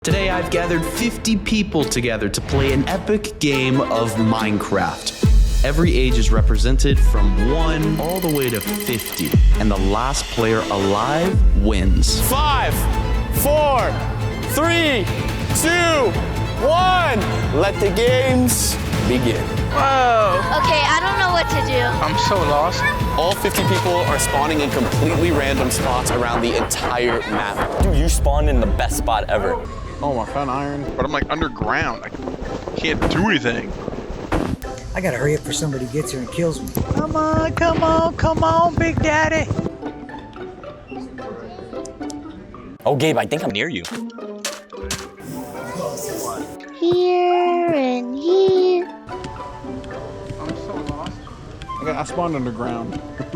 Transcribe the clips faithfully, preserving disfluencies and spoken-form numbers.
Today I've gathered fifty people together to play an epic game of Minecraft. Every age is represented from one all the way to fifty, and the last player alive wins. Five, four, three, two, one. Let the games begin. Whoa. Okay, I don't know what to do. I'm so lost. All fifty people are spawning in completely random spots around the entire map. Dude, you spawned in the best spot ever. Oh, I found iron. But I'm like underground. I can't do anything. I gotta hurry up before somebody gets here and kills me. Come on, come on, come on, Big Daddy. Oh, Gabe, I think I'm near you. Here and here. I'm so lost. Okay, I spawned underground.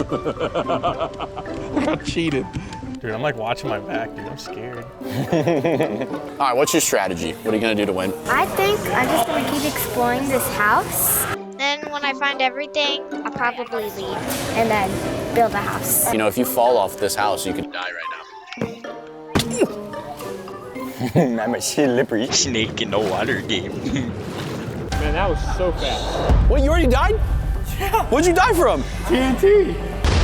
I got cheated. Dude, I'm like watching my back, dude. I'm scared. All right, what's your strategy? What are you gonna do to win? I think I'm just gonna keep exploring this house. Then when I find everything, I'll probably leave and then build a house. You know, if you fall off this house, you could die right now. I'm a slippery snake in the water game. Man, that was so fast. What, you already died? Yeah. What'd you die from? T N T.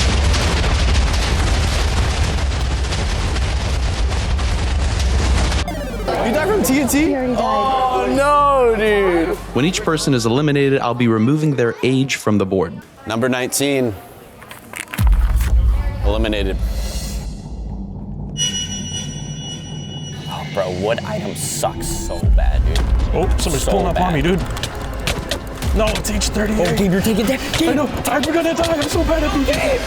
You died from T N T? Oh, no, dude. When each person is eliminated, I'll be removing their age from the board. Number nineteen. Eliminated. Oh, bro, wood item sucks so bad, dude. Oh, somebody's So pulling up on bad. me, dude. No, it's age thirty-eight. Oh, Gabe, you're taking that. Gabe. I know. I'm gonna die. I'm so bad at these games.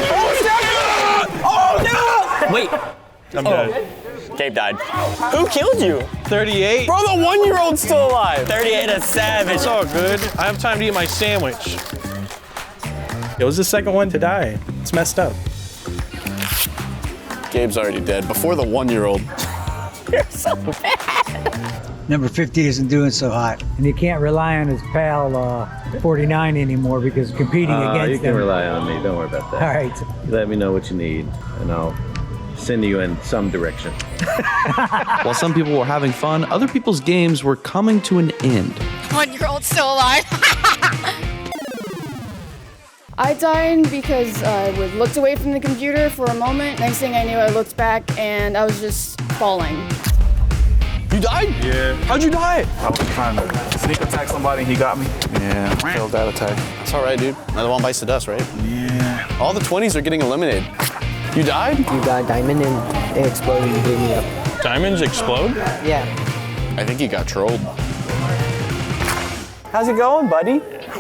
Oh, no! Wait. I'm dead. Gabe died. Who killed you? thirty-eight. Bro, the one-year-old's still alive. thirty-eight is savage. It's all good. I have time to eat my sandwich. It was the second one to die. It's messed up. Gabe's already dead. Before the one-year-old. You're so bad. Number fifty isn't doing so hot. And he can't rely on his pal uh, forty-nine anymore because competing Uh, against you can them. rely on me. Don't worry about that. All right. Let me know what you need, and I'll send you in some direction. While some people were having fun, other people's games were coming to an end. One-year-old still alive. I died because I was looked away from the computer for a moment. Next thing I knew, I looked back and I was just falling. You died? Yeah. How'd you die? I was trying to sneak attack somebody and he got me. Yeah, I failed that attack. It's all right, dude. Another one bites the dust, right? Yeah. All the twenties are getting eliminated. You died? You got diamond and it exploded and blew me up. Diamonds explode? Yeah. I think he got trolled. How's it going, buddy?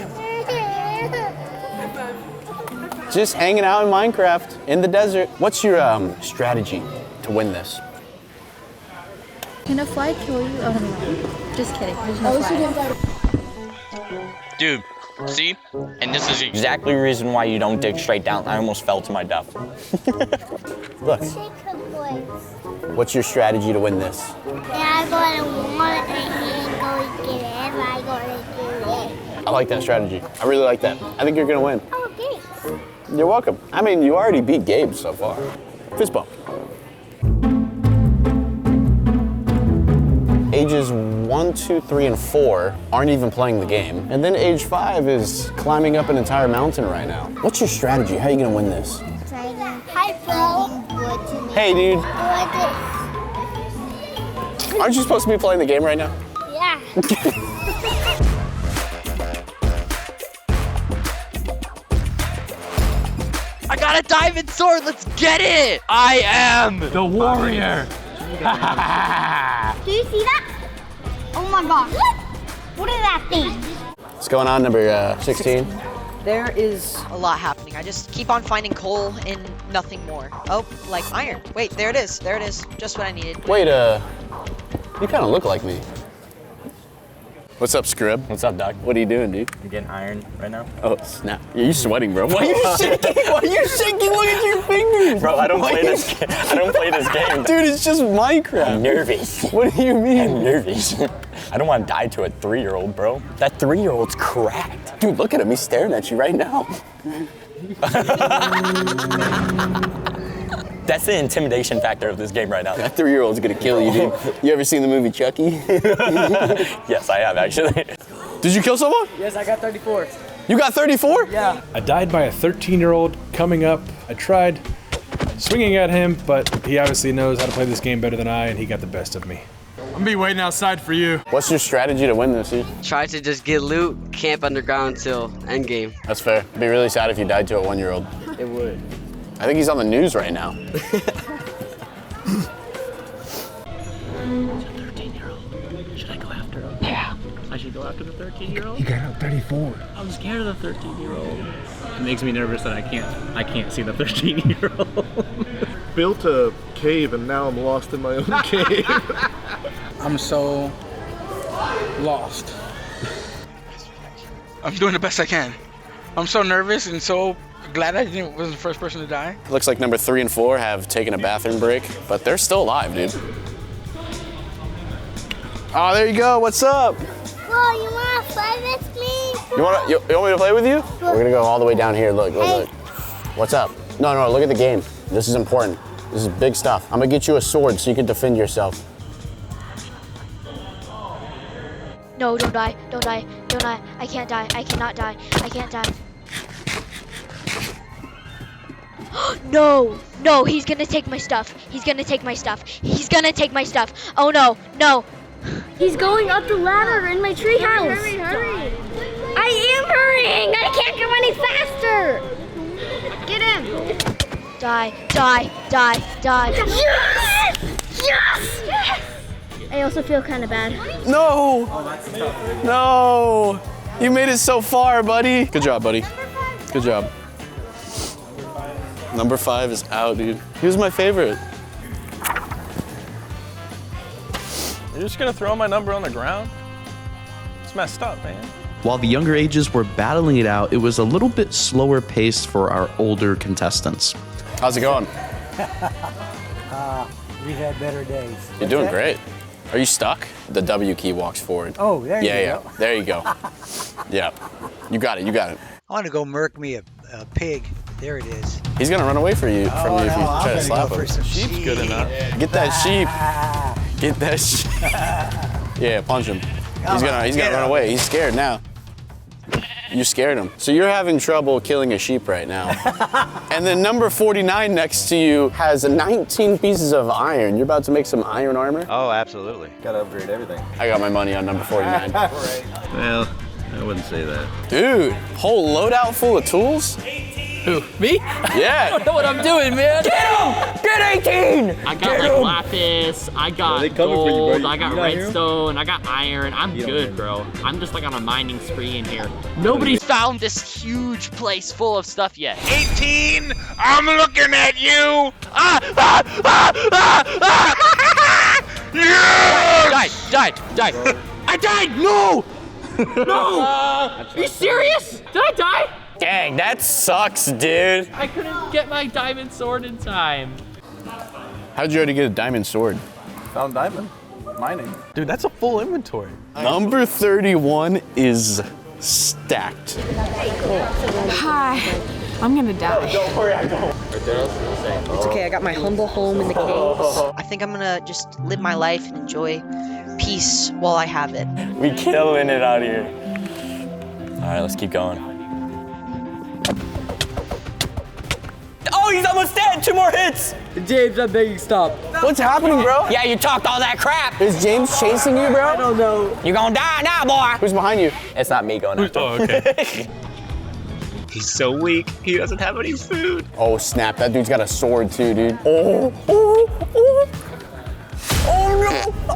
Just hanging out in Minecraft in the desert. What's your um, strategy to win this? Can a fly kill you? Oh no. Just kidding. There's no fly. Dude, see? And this is exactly the reason why you don't dig straight down. I almost fell to my death. Look. What's your strategy to win this? I'm gonna want it and go get it. I'm gonna do it. I like that strategy. I really like that. I think you're gonna win. Oh, thanks. You're welcome. I mean, you already beat Gabe so far. Fist bump. Ages one, two, three, and four aren't even playing the game. And then age five is climbing up an entire mountain right now. What's your strategy? How are you gonna win this? Hi, bro. Hey, dude. What Aren't you supposed to be playing the game right now? Yeah. I got a diamond sword. Let's get it. I am The warrior. Do you see that? Oh my god. What? What is that thing? What's going on, number uh, sixteen? There is A lot happening. I just keep on finding coal and nothing more. Oh, like iron. Wait, there it is. There it is. Just what I needed. Wait, uh, you kind of look like me. What's up, Scrib? What's up, Doc? What are you doing, dude? I'm getting iron right now. Oh, snap. Are you sweating, bro? Why are you shaking? Why are you shaking? Look at your fingers. Bro, I don't Why play are you- this game. I don't play this game. Dude, it's just Minecraft. I'm nervous. What do you mean? I'm nervous. I don't want to die to a three-year-old, bro. That three-year-old's cracked. Dude, look at him. He's staring at you right now. That's the intimidation factor of this game right now. That three-year-old's gonna kill you, dude. You ever seen the movie Chucky? Yes, I have actually. Did you kill someone? Yes, I got thirty-four. You got thirty-four? Yeah. I died by a thirteen-year-old coming up. I tried swinging at him, but he obviously knows how to play this game better than I, and he got the best of me. I'm gonna be waiting outside for you. What's your strategy to win this, dude? Try to just get loot, camp underground until endgame. That's fair. It'd be really sad if you died to a one-year-old. It would. I think he's on the news right now. Should I go after him? Yeah. I should go after the thirteen-year-old? You got out thirty-four. I'm scared of the thirteen-year-old. It makes me nervous that I can't I can't see the thirteen-year-old. Built a cave and now I'm lost in my own cave. I'm so lost. I'm doing the best I can. I'm so nervous and so glad I didn't wasn't the first person to die. Looks like number three and four have taken a bathroom break, but they're still alive, dude. Oh, there you go. What's up? Whoa, you wanna play with me? You want you, you want me to play with you? We're gonna go all the way down here. Look, look, look. What's up? No, no, look at the game. This is important. This is big stuff. I'm gonna get you a sword so you can defend yourself. No, don't die, don't die, don't die. I can't die, I cannot die, I can't die. No, no, he's gonna take my stuff. He's gonna take my stuff. He's gonna take my stuff. Oh no, no. He's going up the ladder in my treehouse. Hurry, hurry, hurry. I am hurrying. I can't go any faster. Get him. Die, die, die, die. Yes! Yes! Yes! I also feel kind of bad. No! No! You made it so far, buddy. Good job, buddy. Good job. Number five is out, dude. He was my favorite. You're just gonna throw my number on the ground? It's messed up, man. While the younger ages were battling it out, it was a little bit slower paced for our older contestants. How's it going? uh, we had better days. You're doing great. Are you stuck? The W key walks forward. Oh, there yeah, you yeah. go. Yeah, there you go. Yeah, you got it, you got it. I want to go murk me a, a pig. There it is. He's gonna run away for you, from oh, you if you no, try I'm to slap go him. Sheep's sheep. good enough. Get that sheep. Get that sheep. Yeah, punch him. He's gonna, he's gonna run away. He's scared now. You scared him. So you're having trouble killing a sheep right now. And then number forty-nine next to you has nineteen pieces of iron. You're about to make some iron armor? Oh, absolutely. Gotta upgrade everything. I got my money on number forty-nine. Well, I wouldn't say that. Dude, whole loadout full of tools? Who, me? Yeah. I don't know what I'm doing, man. Get him! Get eighteen! I got Get like him! lapis, I got they coming for you, bro. gold, You- I got you not hear 'em? redstone, I got iron. I'm You don't good, hear bro. I'm just like on a mining spree in here. Nobody's found this huge place full of stuff yet. eighteen! I'm looking at you! Ah! Ah! Ah! Ah! Ah! Yes! Died, died, died. I died! No! No! Are you serious? Did I die? Dang, that sucks, dude. I couldn't get my diamond sword in time. How'd you already get a diamond sword? Found diamond. Mining. Dude, that's a full inventory. Number thirty-one is stacked. Hi. I'm gonna die. Don't worry, I don't. It's okay, I got my humble home in the caves. I think I'm gonna just live my life and enjoy peace while I have it. We killing it out here. All right, let's keep going. Oh, he's almost dead. Two more hits. James, I'm begging, stop. What's happening, bro? Yeah, you talked all that crap. Is James chasing you, bro? I don't know. You gonna die now, boy. Who's behind you? It's not me going after Oh, him. okay. He's so weak. He doesn't have any food. Oh, snap. That dude's got a sword, too, dude. Oh, oh, oh. Oh, no.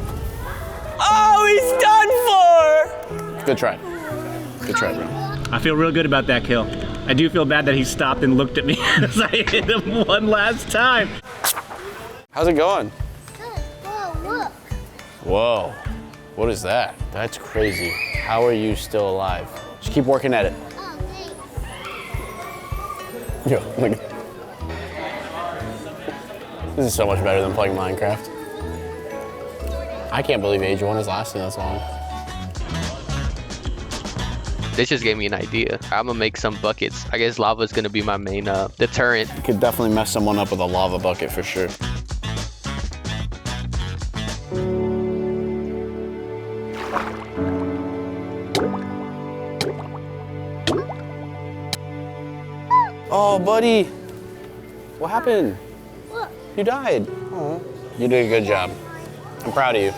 Oh, he's done for. Good try. Good try, bro. I feel real good about that kill. I do feel bad that he stopped and looked at me as I hit him one last time. How's it going? Whoa, look. Whoa. What is that? That's crazy. How are you still alive? Just keep working at it. Oh, thanks. Yo, look. This is so much better than playing Minecraft. I can't believe Age one is lasting this long. This just gave me an idea. I'm gonna make some buckets. I guess lava is gonna be my main uh, deterrent. You could definitely mess someone up with a lava bucket for sure. Oh, buddy. What happened? Look. You died. Oh. You did a good job. I'm proud of you.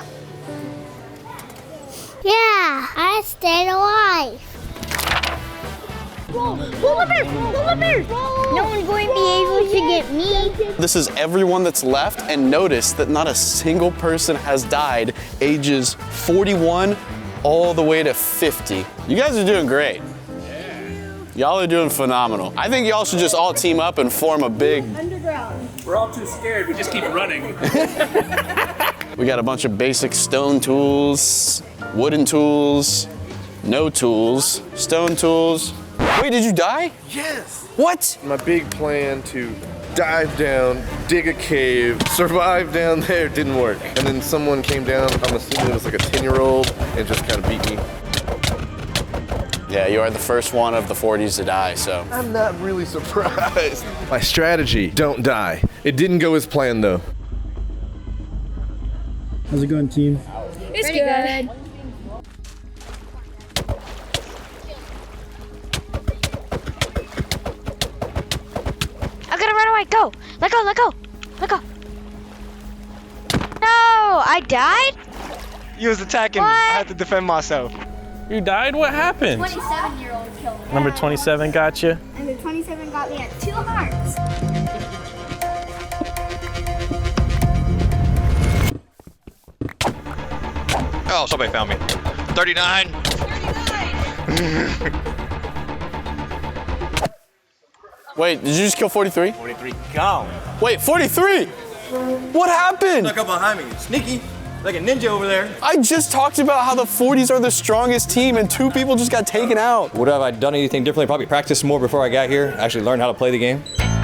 Yeah, I stayed alive. Roll, roll bear, roll bear. No one's going to be able to get me. This is everyone that's left, and notice that not a single person has died ages forty-one all the way to fifty. You guys are doing great. Y'all are doing phenomenal. I think y'all should just all team up and form a big... Underground. We're all too scared. We just keep running. We got a bunch of basic stone tools, wooden tools, no tools, stone tools. Wait, did you die? Yes. What? My big plan to dive down, dig a cave, survive down there didn't work. And then someone came down, I'm assuming it was like a ten-year-old, and just kind of beat me. Yeah, you are the first one of the forties to die, so. I'm not really surprised. My strategy, don't die. It didn't go as planned though. How's it going, team? It's Pretty good. I'm gonna run away. Go. Let go. Let go. Let go. No, I died. He was attacking what? me. I had to defend myself. You died? What happened? twenty-seven-year-old killed me. Number twenty-seven got you. And the twenty-seven got me at two hearts. Oh, somebody found me. thirty-nine. Wait, did you just kill forty-three? forty-three gone. Wait, forty-three? What happened? Snuck up behind me. Sneaky. Like a ninja over there. I just talked about how the forties are the strongest team and two people just got taken out. Would have I done anything differently? Probably practiced more before I got here. Actually learned how to play the game.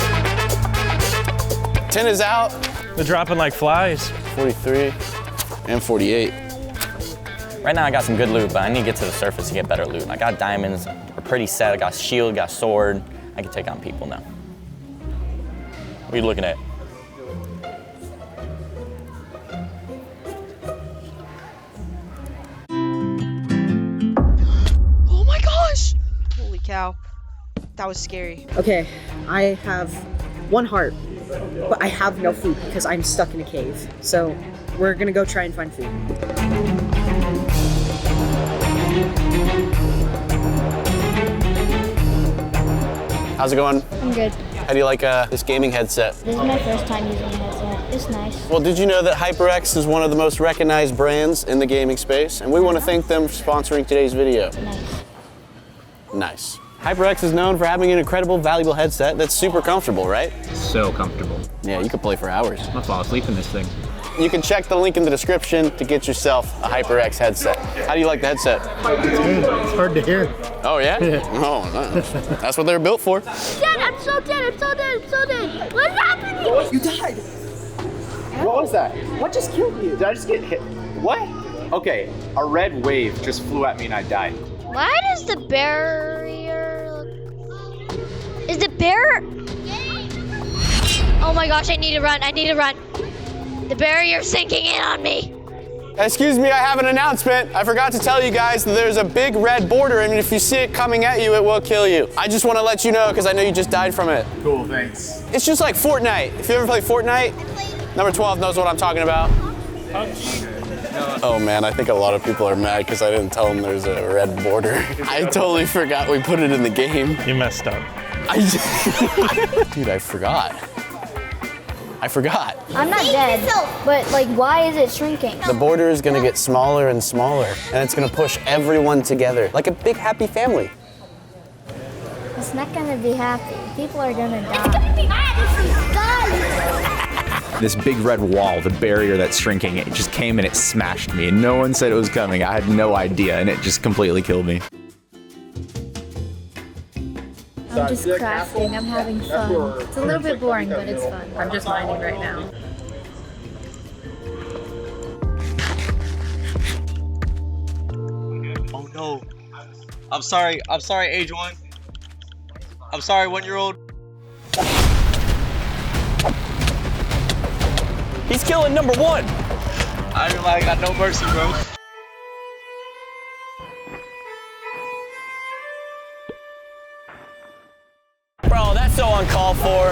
ten is out. They're dropping like flies. forty-three and forty-eight. Right now I got some good loot, but I need to get to the surface to get better loot. I got diamonds, we're pretty set. I got shield, got sword. I can take on people now. What are you looking at? Oh my gosh! Holy cow. That was scary. Okay, I have one heart, but I have no food because I'm stuck in a cave. So we're gonna go try and find food. How's it going? I'm good. How do you like uh, this gaming headset? This is my first time using a headset. It's nice. Well, did you know that HyperX is one of the most recognized brands in the gaming space? And we want to thank them for sponsoring today's video. Nice. Nice. HyperX is known for having an incredible, valuable headset that's super comfortable, right? So comfortable. Yeah, you could play for hours. I'm gonna fall asleep in this thing. You can check the link in the description to get yourself a HyperX headset. How do you like the headset? It's good. It's hard to hear. Oh, yeah? Oh, nice. That's what they're built for. Dad, I'm so dead. I'm so dead. I'm so dead. What's happening? You died. What was that? What just killed you? Did I just get hit? What? Okay, a red wave just flew at me and I died. Why does the barrier look... Is the bear... Oh my gosh, I need to run. I need to run. The barrier's sinking in on me. Excuse me, I have an announcement. I forgot to tell you guys that there's a big red border, and if you see it coming at you, it will kill you. I just want to let you know, because I know you just died from it. Cool, thanks. It's just like Fortnite. If you ever play Fortnite, number twelve knows what I'm talking about. Oh man, I think a lot of people are mad because I didn't tell them there's a red border. I totally forgot we put it in the game. You messed up. I, dude, I forgot. I forgot. I'm not dead, but like, why is it shrinking? The border is gonna get smaller and smaller, and it's gonna push everyone together, like a big happy family. It's not gonna be happy. People are gonna die. It's gonna be happy. This big red wall, the barrier that's shrinking, it just came and it smashed me, and no one said it was coming. I had no idea, and it just completely killed me. I'm just crafting, I'm having fun. It's a little bit boring, but it's fun. I'm just mining right now. Oh no, I'm sorry. I'm sorry, age one. I'm sorry, one-year-old. He's killing number one. I ain't like, I got no mercy, bro. Bro, that's so uncalled for.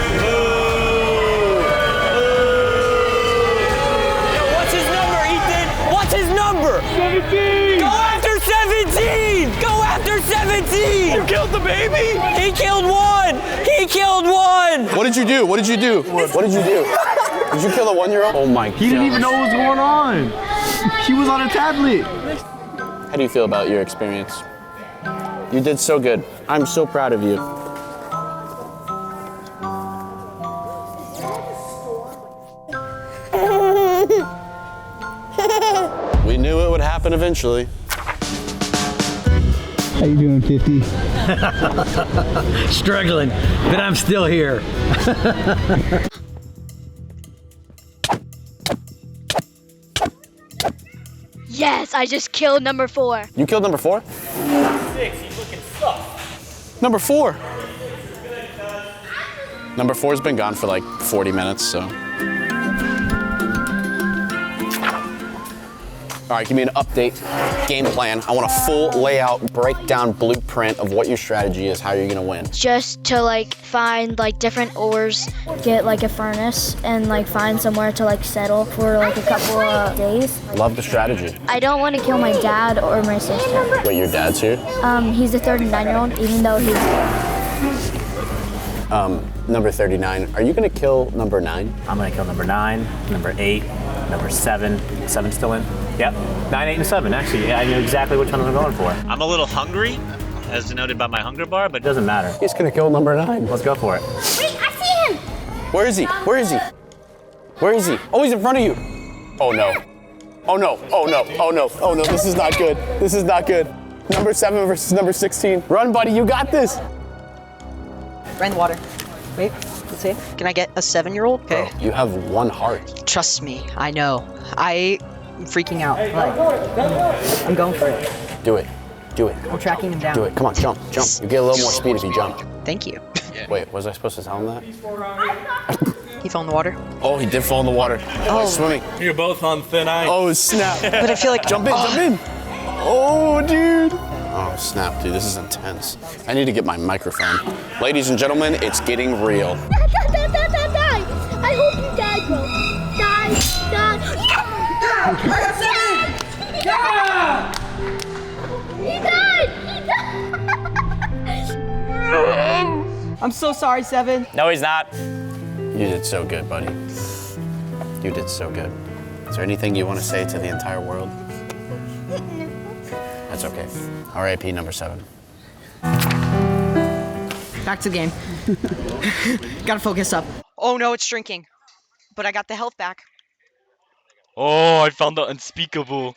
Yo, what's his number, Ethan? What's his number? seventeen! Go after seventeen! Go after seventeen! You killed the baby? He killed one! He killed one! What did you do? What did you do? What did you do? Did you kill a one-year-old? Oh my god. He didn't even know what was going on. He was on a tablet. How do you feel about your experience? You did so good. I'm so proud of you. We knew it would happen eventually. How you doing, fifty? Struggling, but I'm still here. Yes, I just killed number four. You killed number four? Six, he's looking sus. Number four. Number four's been gone for like forty minutes, so. All right, give me an update, game plan. I want a full layout, breakdown, blueprint of what your strategy is, how you're gonna win. Just to like find like different ores, Get like a furnace and like find somewhere to like settle for like a couple of days. Love the strategy. I don't want to kill my dad or my sister. Wait, your dad's here? Um, he's a thirty-nine year old, even though he's Um, number thirty-nine, are you gonna kill number nine? I'm gonna kill number nine, number eight, number seven. Seven still in? Yep. Nine, eight, and seven. Actually, I knew exactly which one I'm going for. I'm a little hungry, as denoted by my hunger bar, but It doesn't matter. He's gonna kill number nine. Let's go for it. Wait, I see him! Where is he? Where is he? Where is he? Oh, he's in front of you. Oh no. Oh no. Oh no. Oh no. Oh no. This is not good. This is not good. Number seven versus number sixteen. Run, buddy. You got this. Right in the water. Wait, let's see. Can I get a seven-year-old? Okay. You have one heart. Trust me, I know. I am freaking out. Like, I'm going for it. Do it. Do it. I'm tracking him down. Do it. Come on, jump. Jump. You get a little more speed if you jump. Thank you. Wait, was I supposed to tell him that? He fell in the water. Oh, he did fall in the water. Oh, he's swimming. You're both on thin ice. Oh, snap. But I feel like Jump in, oh. jump in. Oh, dude. Oh, snap, dude. This is intense. I need to get my microphone. Ladies and gentlemen, it's getting real. Die, die, die, die, die, die. I hope you die, bro. Die, die. Yeah! He died! He died! I'm so sorry, Seven. No, he's not. You did so good, buddy. You did so good. Is there anything you want to say to the entire world? That's okay. R I P number seven. Back to the game. Gotta focus up. Oh no, it's drinking. But I got the health back. Oh, I found the unspeakable.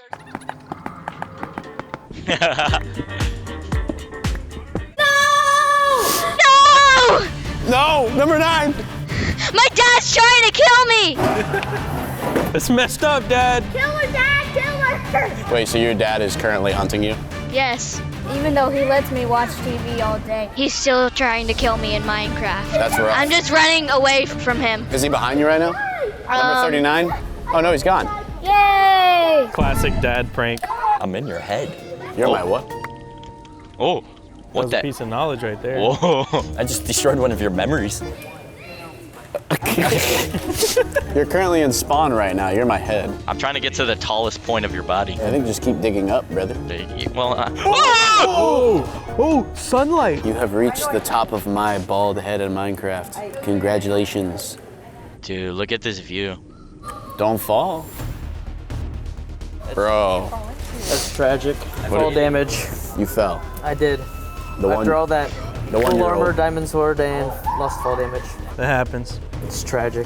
No! No! Number nine! My dad's trying to kill me! It's messed up, Dad. Kill her, Dad! Kill her! Wait, so your dad is currently hunting you? Yes. even though he lets me watch T V all day. He's still trying to kill me in Minecraft. That's rough. I'm just running away from him. Is he behind you right now? Number Um, thirty-nine? Oh no, he's gone. Yay! Classic dad prank. I'm in your head. You're my what? Oh, what that? Was a piece of knowledge right there. Whoa! I just destroyed one of your memories. You're currently in spawn right now. You're my head. I'm trying to get to the tallest point of your body. I think just keep digging up, brother. Well, uh, oh! Oh, sunlight. You have reached the top of my bald head in Minecraft. Congratulations. Dude, look at this view. Don't fall. Bro. That's tragic. What Fall did- damage. You fell. I did. The After one- all that, the one full year armor, old. diamond sword, and lost fall damage. That happens. It's tragic.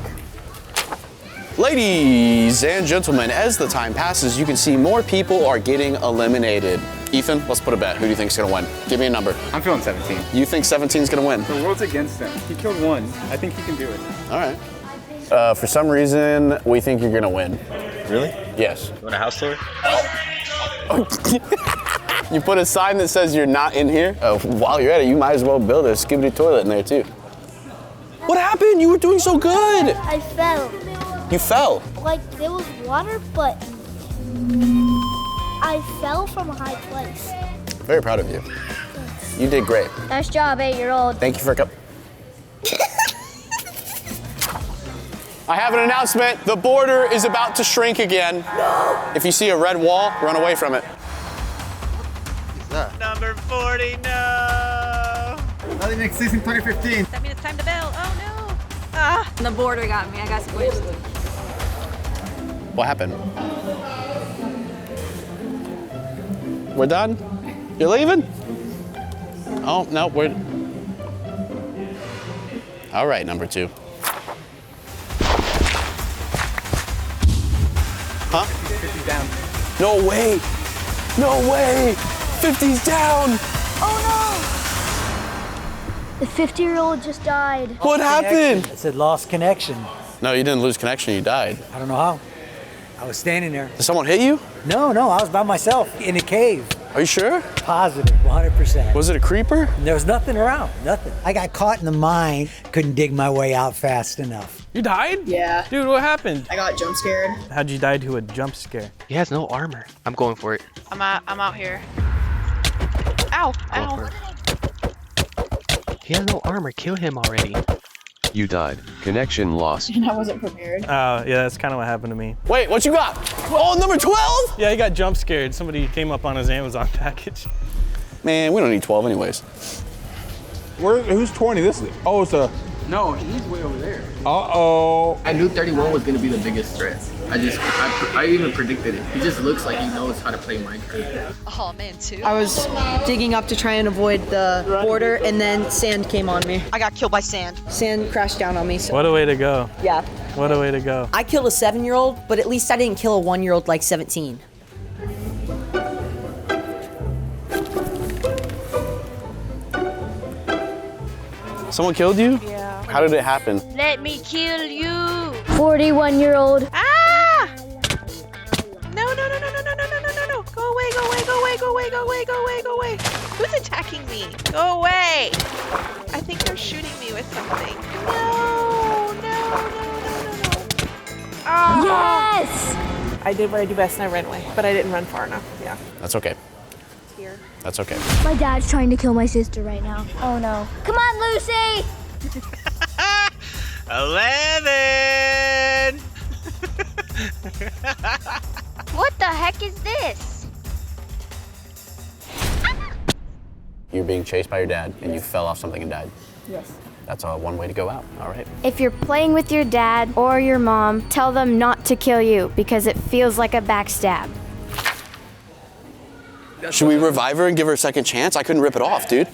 Ladies and gentlemen, as the time passes, you can see more people are getting eliminated. Ethan, let's put a bet. Who do you think's gonna win? Give me a number. I'm feeling seventeen. You think seventeen's gonna win? The world's against him. He killed one. I think he can do it. All right. Uh, for some reason, we think you're gonna win. Really? Yes. You want a house tour? You put a sign that says you're not in here? Uh, while you're at it, you might as well build a skibidi toilet in there too. What happened? You were doing so good. I fell. You fell. Like, there was water, but I fell from a high place. Very proud of you. You did great. Nice job, eight-year-old. Thank you for coming. I have an announcement. The border is about to shrink again. No. If you see a red wall, run away from it. Number forty, no. Nothing exists in twenty fifteen. That means it's time to build. Oh no. Ah, the border got me. I got squished. What happened? We're done? You're leaving? Oh, no, we're... All right, number two. Huh? fifty down. No way! No way! fifty's down! Oh no! The fifty-year-old just died. What happened? I said lost connection. No, you didn't lose connection, you died. I don't know how. I was standing there. Did someone hit you? No, no, I was by myself in a cave. Are you sure? Positive, one hundred percent. Was it a creeper? There was nothing around, nothing. I got caught in the mine, couldn't dig my way out fast enough. You died? Yeah. Dude, what happened? I got jump scared. How'd you die to a jump scare? He has no armor. I'm going for it. I'm out. I'm out here. Ow! Ow! He has no armor. Kill him already. You died. Connection lost. And I wasn't prepared. Oh, uh, yeah, that's kind of what happened to me. Wait, what you got? Oh, number twelve? Yeah, he got jump scared. Somebody came up on his Amazon package. Man, we don't need twelve anyways. Where? Who's twenty? This is. Oh, it's a. No, he's way over there. Uh oh. I knew thirty-one was gonna be the biggest threat. I just, I, I even predicted it. He just looks like he knows how to play Minecraft. Oh man, too. I was digging up to try and avoid the border, and then sand came on me. I got killed by sand. Sand crashed down on me. So. What a way to go. Yeah. What a way to go. I killed a seven-year-old, but at least I didn't kill a one-year-old like seventeen. Someone killed you? Yeah. How did it happen? Let me kill you. forty-one-year-old. Ah! No, no, no, no, no, no, no, no, no, no. Go away, go away, go away, go away, go away, go away, go away. Who's attacking me? Go away. I think they're shooting me with something. No, no, no, no, no, no. Oh. Yes! I did what I do best and I ran away, but I didn't run far enough. Yeah. That's okay. Here. That's okay. My dad's trying to kill my sister right now. Oh no. Come on, Lucy! Eleven! What the heck is this? You're being chased by your dad and you fell off something and died. Yes. That's uh, one way to go out. All right. If you're playing with your dad or your mom, tell them not to kill you because it feels like a backstab. Should we revive her and give her a second chance? I couldn't rip it off, dude.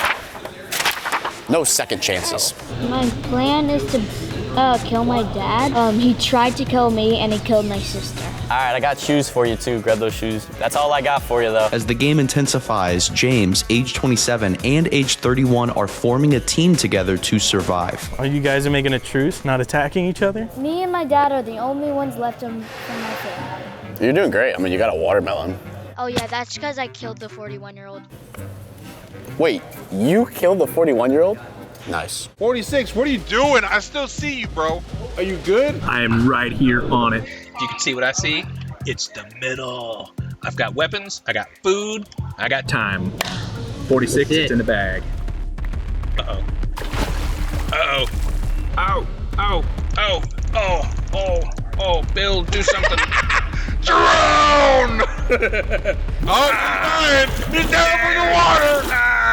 No second chances. My plan is to uh, kill my dad. Um, he tried to kill me and he killed my sister. All right, I got shoes for you too. Grab those shoes. That's all I got for you though. As the game intensifies, James, age twenty-seven, and age thirty-one are forming a team together to survive. Are you guys are making a truce, not attacking each other? Me and my dad are the only ones left from from my family. You're doing great. I mean, you got a watermelon. Oh yeah, that's because I killed the forty-one-year-old. Wait, you killed the forty-one-year-old? Nice. forty-six, what are you doing? I still see you, bro. Are you good? I am right here on it. You can see what I see. It's the middle. I've got weapons, I got food, I got time. forty-six, it's in the bag. Uh-oh. Uh-oh. Ow, ow, oh, oh, oh, oh, Bill, do something. Drone! Oh, he's dying! He's down for the water!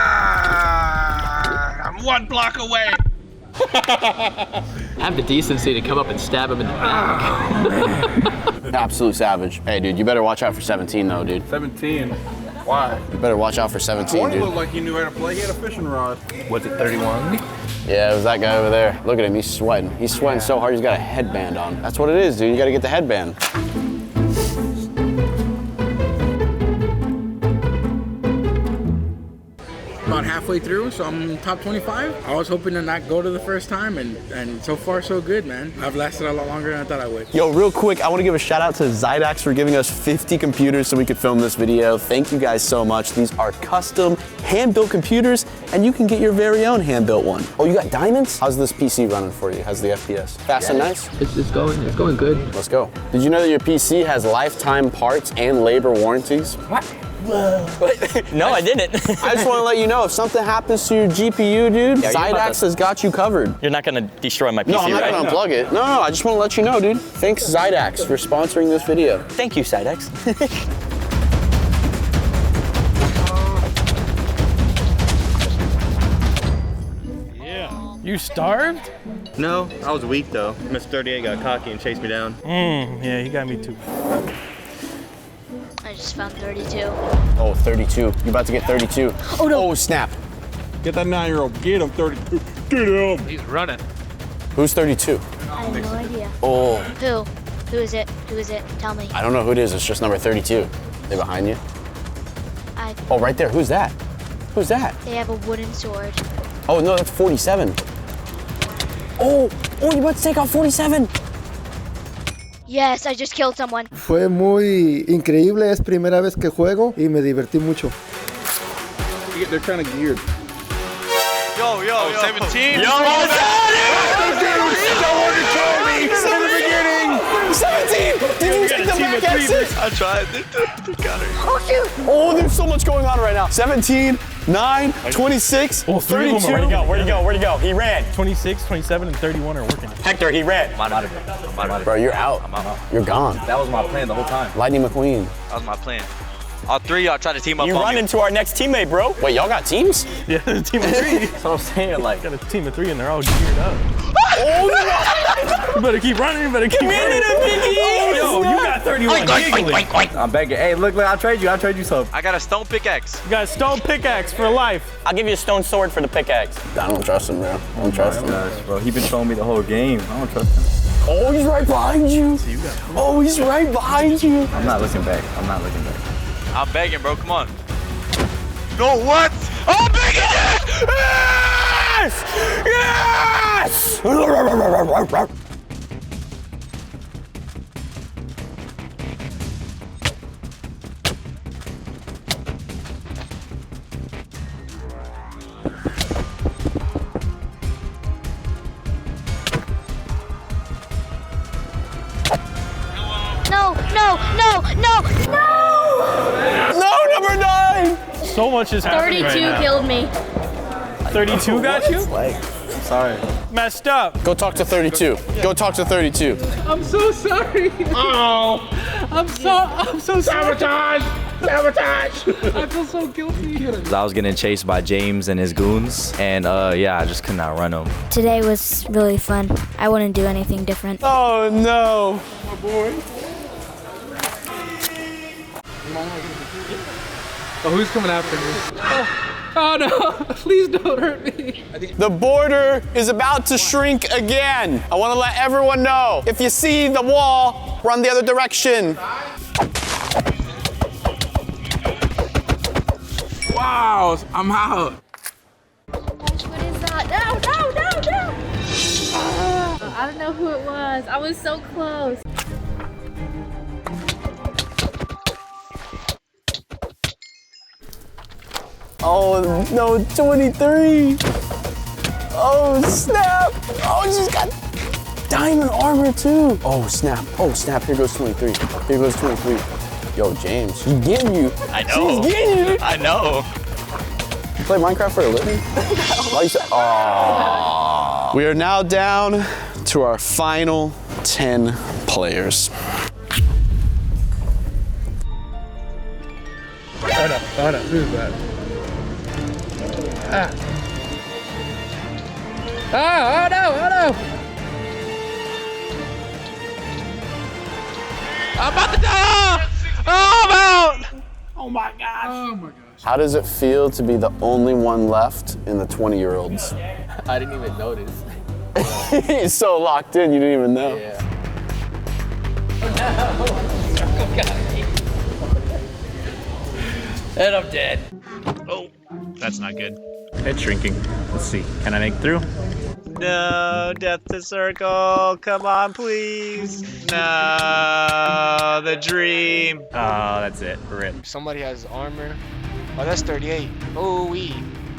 Ah, I'm one block away. Have the decency to come up and stab him in the back. Absolute savage. Hey, dude, you better watch out for seventeen, though, dude. seventeen. Why? You better watch out for seventeen, twenty dude. looked like he knew how to play. He had a fishing rod. Was it thirty-one? Yeah, it was that guy over there. Look at him, he's sweating. He's sweating so hard he's got a headband on. That's what it is, dude. You gotta get the headband. Come on, halfway through, so I'm top twenty-five. I was hoping to not go to the first time, and, and so far so good, man. I've lasted a lot longer than I thought I would. Yo, real quick, I want to give a shout out to Zydax for giving us fifty computers so we could film this video. Thank you guys so much. These are custom, hand-built computers, and you can get your very own hand-built one. Oh, you got diamonds? How's this P C running for you? How's the F P S? Fast and nice? It's, it's going, it's going good. Let's go. Did you know that your P C has lifetime parts and labor warranties? What? No, I didn't. I just want to let you know, if something happens to your G P U, dude, Yeah, Zydax has got you covered. You're not gonna destroy my P C, No, I'm not right? gonna unplug it. No, no, I just want to let you know, dude. Thanks, Zydax, for sponsoring this video. Thank you, Zydax. You starved? No, I was weak though. Mister thirty-eight got cocky and chased me down. Mm, yeah, he got me too. I just found thirty-two. Oh, thirty-two. You about to get thirty-two. Oh no. Oh, snap. Get that nine-year-old. Get him, thirty-two. Get him. He's running. Who's thirty-two? I have no idea. Oh, Who? Who is it? Who is it? Tell me. I don't know who it is. It's just number thirty-two. They behind you? I. Oh, right there. Who's that? Who's that? They have a wooden sword. Oh, no, that's forty-seven. Oh, oh, you about to take out forty-seven. Yes, I just killed someone. Fue muy increíble, es primera vez que juego y me divertí mucho. They're kind of geared. Yo, yo, yo. seventeen. Yo, what's seventeen! Did you take the back exit? I tried. They, they got her. Oh shoot! Oh, there's so much going on right now. seventeen, nine, twenty-six, Oh, three of them thirty-two. are- Where'd he go? Where'd he go? Where'd he go? He ran. twenty-six, twenty-seven, and thirty-one are working. Hector, he ran. I'm out of it. I'm out of it. Bro, you're out. I'm out. You're gone. That was my plan the whole time. Lightning McQueen. That was my plan. All three of y'all try to team up You on run me. into our next teammate, bro. Wait, y'all got teams? Yeah, a team of three. That's what I'm saying. Like, Got a team of three and they're all geared up. Oh, You better keep running, you better keep running. Oh, yo, you got thirty-one giggling. I'm begging. Hey, look, look, I'll trade you. I'll trade you some. I got a stone pickaxe. You got a stone pickaxe for life. I'll give you a stone sword for the pickaxe. I don't trust him, bro. I don't trust him. Gosh, bro, he been showing me the whole game. I don't trust him. Oh, he's right behind you. Oh, he's right behind you. I'm not looking back. I'm not looking back. I'm begging, bro. Come on. No, what? I'm begging it! Yes! Yes! No, no, no, no, no! No, number nine. So much is happening right thirty-two now. killed me. thirty-two got you? Like, I'm sorry. Messed up. Go talk to thirty-two. Go talk to thirty-two. I'm so sorry. Oh, I'm so, I'm so sorry. Sabotage! Sabotage! I feel so guilty. I was getting chased by James and his goons, and uh, yeah, I just could not run them. Today was really fun. I wouldn't do anything different. Oh, no. My boy. Oh, who's coming after me? Oh, oh no, please don't hurt me. The border is about to shrink again. I want to let everyone know. If you see the wall, run the other direction. Wow, I'm out. What is that? No, no, no, no! Uh, I don't know who it was. I was so close. Oh, no, twenty-three. Oh, snap. Oh, she's got diamond armor, too. Oh, snap. Oh, snap. Here goes twenty-three. Here goes twenty-three. Yo, James, she's getting you. I know. She's getting you. I know. You play Minecraft for a living? Why you say, oh. We are now down to our final ten players. Oh no, oh no, who's that? Ah. Oh, oh no, oh no! I'm about to die! Oh, I'm out! Oh my gosh! Oh my gosh! How does it feel to be the only one left in the twenty-year-olds? I didn't even notice. He's so locked in, you didn't even know. Yeah. And I'm dead. Oh, that's not good. It's shrinking. Let's see. Can I make it through? No, death to circle. Come on, please. No, the dream. Oh, that's it. Rip. Somebody has armor. Oh, that's thirty-eight. Oh, we.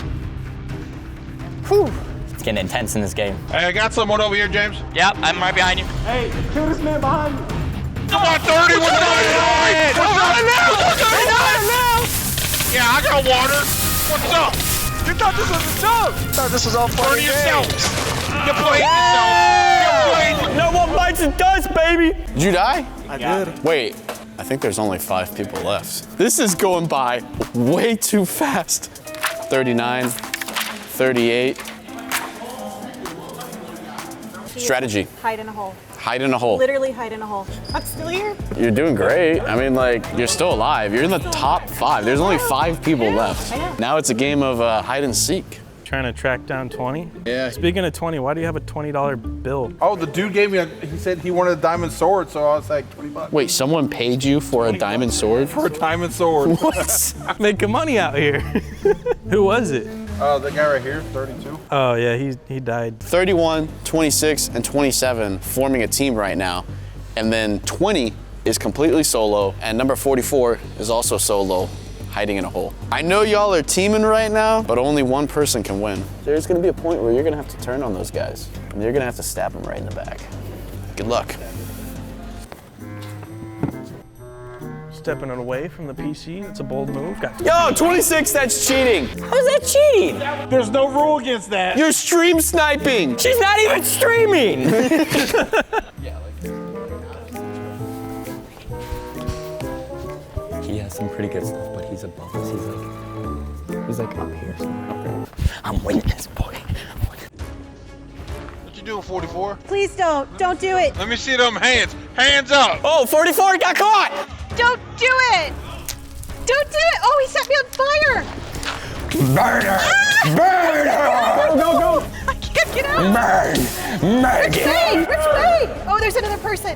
Whew. It's getting intense in this game. Hey, I got someone over here, James. Yep, I'm right behind you. Hey, kill this man behind you. Come on, thirty. What's up? What's up now? What's up now? Yeah, I got water. What's up? You thought this was a joke. You thought this was all fun Burn and yourself. games. You played yourself. You played. No one bites the dust, baby. Did you die? I did. Wait, I think there's only five people left. This is going by way too fast. thirty-nine, thirty-eight. Strategy. Hide in a hole. Hide in a hole. Literally hide in a hole. I'm still here. You're doing great. I mean, like, you're still alive. You're in the top five. There's only five people left. I know. Now it's a game of uh, hide and seek. Trying to track down twenty? Yeah. Speaking of twenty, why do you have a twenty dollar bill? Oh, the dude gave me a, he said he wanted a diamond sword, so I was like, twenty bucks. Wait, someone paid you for a diamond sword? For a diamond sword. What? Making money out here. Who was it? Uh, the guy right here, thirty-two. Oh yeah, he he died. thirty-one, twenty-six, and twenty-seven forming a team right now. And then twenty is completely solo, and number forty-four is also solo, hiding in a hole. I know y'all are teaming right now, but only one person can win. There's gonna be a point where you're gonna have to turn on those guys, and you're gonna have to stab them right in the back. Good luck. Stepping away from the P C, that's a bold move. Got Yo, twenty-six, that's cheating. How's that cheating? There's no rule against that. You're stream sniping. She's not even streaming. He has some pretty good stuff, but he's above us. He's like, he's like up here somewhere. I'm winning this, boy. What you doing, forty-four? Please don't. Don't do it. Let me see them hands. Hands up. Oh, forty-four got caught. Don't do it! Don't do it! Oh, he set me on fire! Murder! Murder! Go, go, go! I can't get out! Burn! Murder! Which way? Which way? Oh, there's another person.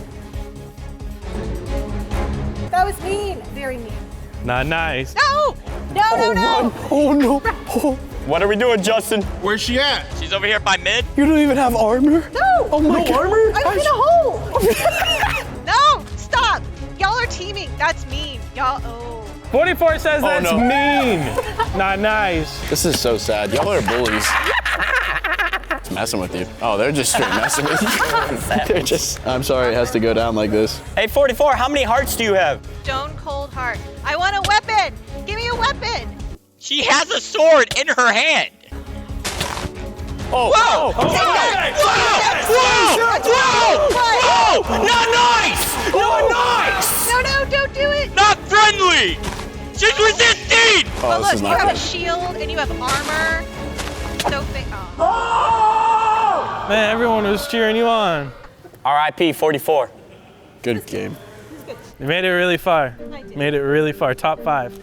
That was mean. Very mean. not nice. No! No, no, no! Oh no! Oh. What are we doing, Justin? Where's she at? She's over here by mid. You don't even have armor? No! Oh my No god! armor? I'm in a hole. No! Stop! Y'all are teaming. That's mean. Y'all, oh. forty-four says Oh, that's no. mean. Not nice. This is so sad. Y'all are bullies. It's messing with you. Oh, they're just straight messing with you. They're just. I'm sorry, it has to go down like this. Hey, forty-four, how many hearts do you have? Stone cold heart. I want a weapon! Give me a weapon! She has a sword in her hand. Oh! Whoa! Oh, oh, Whoa! Whoa! Whoa! Whoa! Not nice! Not nice! No, no, don't do it! Not friendly. She's resisting. Oh, But this look, is you not have good. a shield and you have armor. So fa- oh. Man, everyone was cheering you on. R I P forty-four. Good game. You made it really far. Made it really far. Top five.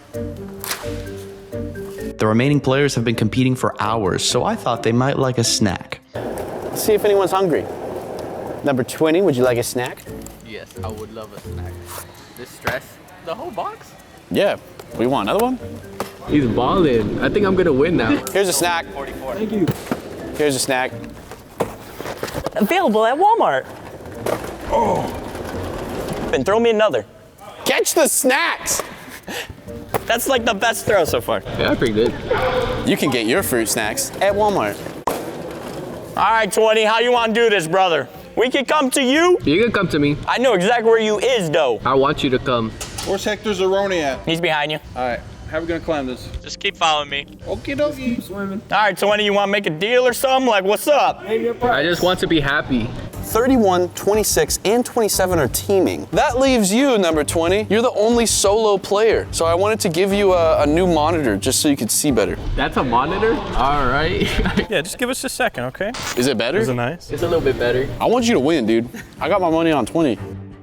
The remaining players have been competing for hours, so I thought they might like a snack. Let's see if anyone's hungry. Number twenty, would you like a snack? Yes, I would love a snack. This stress, the whole box? Yeah. We want another one? He's balling. I think I'm gonna win now. Here's a snack. forty-four. Thank you. Here's a snack. Available at Walmart. Oh. And throw me another. Catch the snacks! That's like the best throw so far. Yeah, pretty good. You can get your fruit snacks at Walmart. All right, twenty, how you want to do this, brother? We can come to you? You can come to me. I know exactly where you is, though. I want you to come. Where's Hector Zeroni at? He's behind you. All right, how are we gonna climb this? Just keep following me. Okie dokie. Swimming. All right, twenty, you want to make a deal or something? Like, what's up? I just want to be happy. thirty-one, twenty-six, and twenty-seven are teaming. That leaves you, number twenty. You're the only solo player. So I wanted to give you a, a new monitor just so you could see better. That's a monitor? All right. Yeah, just give us a second, okay? Is it better? Is it nice? It's a little bit better. I want you to win, dude. I got my money on twenty.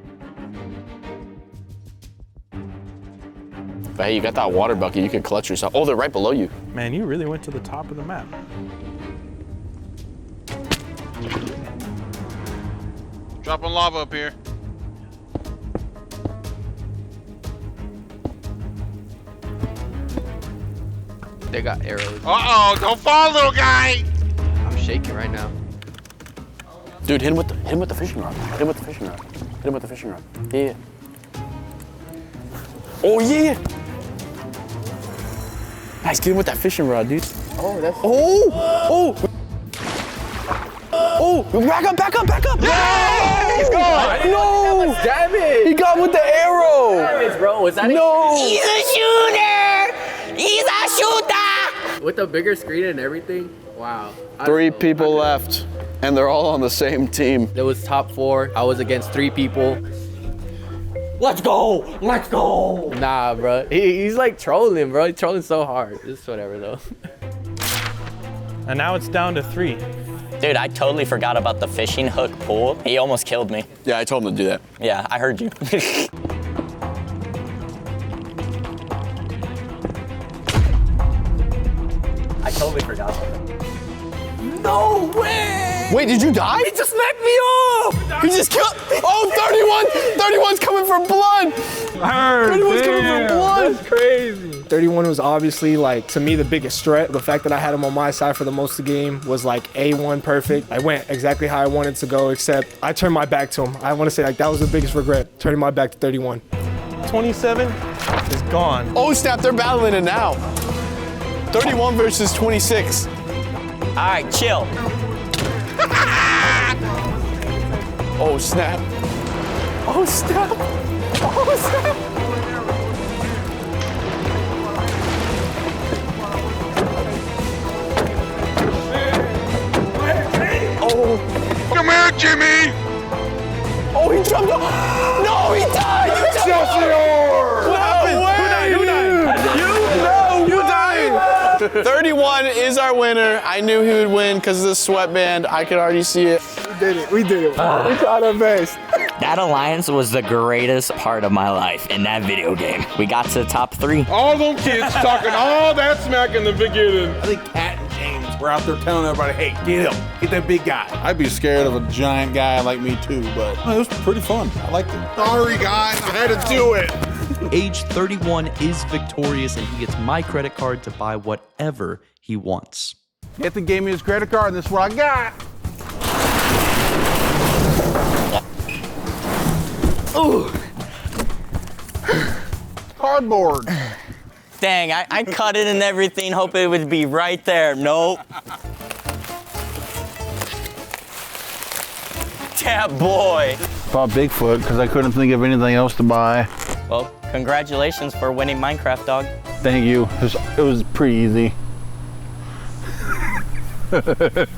But hey, you got that water bucket. You could clutch yourself. Oh, they're right below you. Man, you really went to the top of the map. Dropping lava up here. They got arrows. Uh-oh, don't fall, little guy! I'm shaking right now. Dude, hit him with the hit him with the fishing rod. Hit him with the fishing rod. Hit him with the fishing rod. Yeah. Oh yeah. Nice, get him with that fishing rod, dude. Oh, that's. Oh! Oh! Oh! Back up! Back up! Back up! Yeah! He's gone! No! Damn it! He got with the arrow. Damn it, bro. Was that No! He's a shooter! He's a shooter! With the bigger screen and everything? Wow. I Three don't know. people left, and they're all on the same team. There was top four. I was against three people. Let's go! Let's go! Nah, bro. He, he's like trolling, bro. He's trolling so hard. It's whatever, though. And now it's down to three. Dude, I totally forgot about the fishing hook pull. He almost killed me. Yeah, I told him to do that. Yeah, I heard you. I totally forgot about that. No way! Wait, did you die? He just smacked me off! He just killed. Oh, thirty-one! thirty-one's coming for blood! thirty-one's coming for blood! That's crazy. thirty-one was obviously, like, to me, the biggest threat. The fact that I had him on my side for the most of the game was, like, A one perfect. I went exactly how I wanted to go, except I turned my back to him. I want to say, like, that was the biggest regret, turning my back to thirty-one. twenty-seven is gone. Oh, snap, they're battling it now. thirty-one versus twenty-six. All right, chill. Oh, snap. Oh, snap. Oh, snap. Oh. Come here, Jimmy! Oh, he jumped up. No, he died. He jumped Excelsior! What happened? Who died? Who died? You? No, you died. thirty-one is our winner. I knew he would win because of the sweatband. I could already see it. We did it. We did it. We tried our best. That alliance was the greatest part of my life in that video game. We got to the top three. All them kids talking all that smack in the beginning. I think Kat and James were out there telling everybody, hey, get him, get that big guy. I'd be scared of a giant guy like me too, but it was pretty fun. I liked it. Sorry, guys, I had to do it. Age thirty-one is victorious, and he gets my credit card to buy whatever he wants. Ethan gave me his credit card, and this is what I got. Ooh. Cardboard. Dang, I, I cut it and everything, hoping it would be right there. Nope. That boy. Bought Bigfoot because I couldn't think of anything else to buy. Well, congratulations for winning Minecraft, dog. Thank you. It was, it was pretty easy.